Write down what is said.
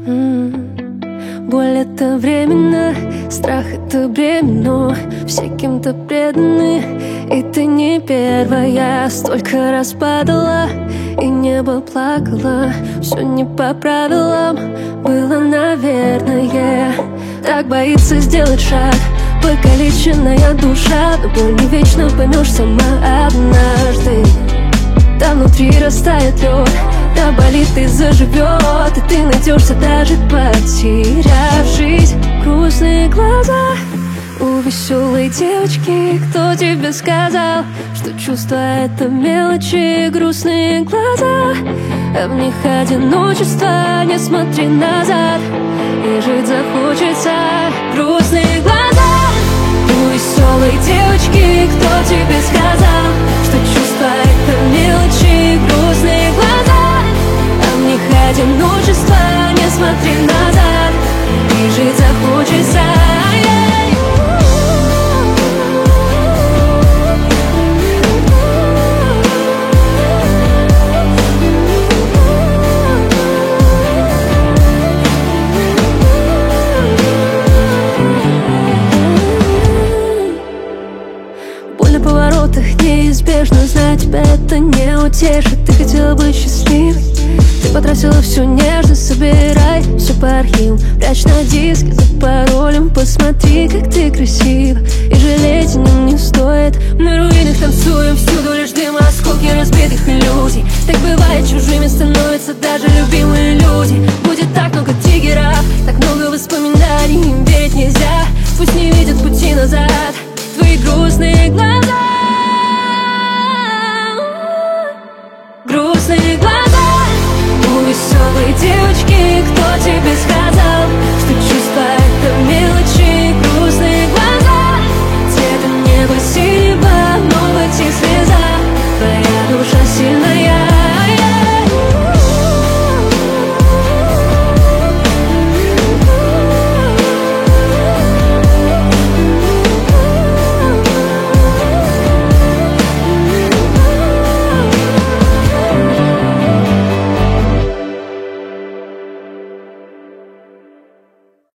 Боль — это временно, страх — это бремя, но все кем-то преданы. И ты не первая, столько раз падала и небо плакала. Все не по правилам было, наверное. Так боится сделать шаг покалеченная душа, но боль не вечно, поймешь сама однажды. Там внутри растает лед, да болит и заживет, и ты найдешься, даже потерявшись. Грустные глаза у веселой девочки. Кто тебе сказал, что чувства — это мелочи? Грустные глаза, а в них одиночество. Не смотри назад, и жить захочется. Грустные глаза у веселой девочки. Кто тебе сказал, что чувства — это мелочи? Грустные глаза, а в них одиночество. Не смотри назад, и жить захочется. На поворотах неизбежно, знать тебя это не утешит. Ты хотела быть счастливой, ты потратила всю нежность. Собирай все по архивам, прячь на диске за паролем. Посмотри, как ты красива, и жалеть о нем не стоит. На руинах танцуем, всюду лишь дым, осколки разбитых иллюзий. Так бывает, чужими становятся даже любимые люди. Будет так много триггеров, так много воспоминаний, им верить нельзя. Пусть не видят пути назад твои грустные глаза. Грустные глаза у веселой девочки. Кто тебе